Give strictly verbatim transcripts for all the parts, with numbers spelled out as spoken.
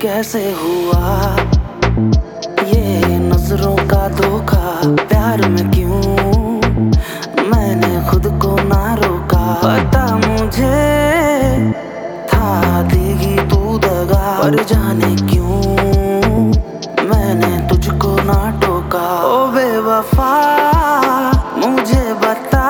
कैसे हुआ ये नजरों का धोखा, प्यार में क्यों मैंने खुद को ना रोका। पता मुझे था देगी तू दगा, पर जाने क्यों मैंने तुझको ना टोका। ओ बेवफा मुझे बता,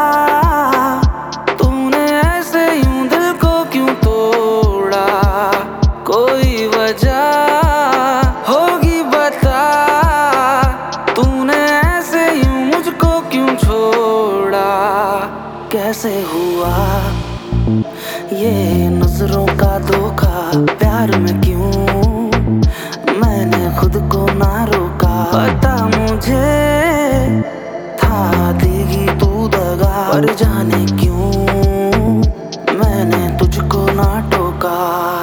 तूने ऐसे यूं दिल को क्यों तोड़ा, कोई वजह होगी बता। तूने ऐसे यूं मुझको क्यों छोड़ा, कैसे हुआ ये नजरों का धोखा, प्यार में क्यों मैंने खुद को ना रोका। पता मुझे था देगी तू दगा, पर जाने क्यों मैंने तुझको ना टोका।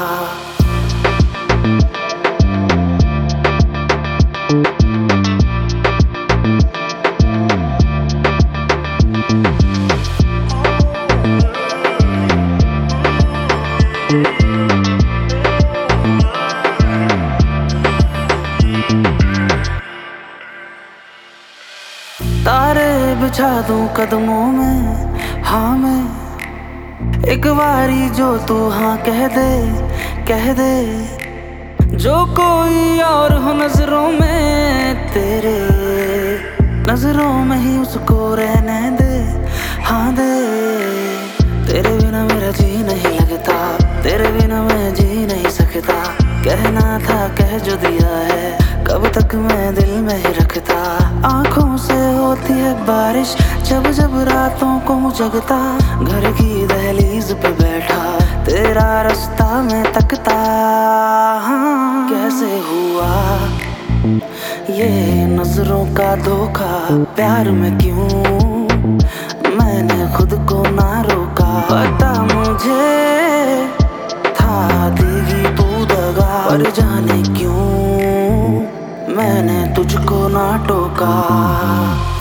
तारे बिछा दूं कदमों में, हाँ मैं एक बारी जो तू हाँ कह दे, कह दे। जो कोई और हो नजरों में तेरे, नजरों में ही उसको रहने दे, हाँ दे। तेरे बिना मेरा जी नहीं लगता, तेरे बिना मैं जी नहीं सकता। कहना था कह जो दिया है, कब तक मैं दिल में ही रखता। आंखों से होती है बारिश जब जब रातों को जगता। घर की दहलीज पे बैठा तेरा रास्ता मैं तकता। हाँ, कैसे हुआ ये नजरों का धोखा, प्यार में क्यों मैंने खुद को ना रोका। पता मुझे था देगी तू दगा, पर जाने क्यों मैंने तुझको ना टोका।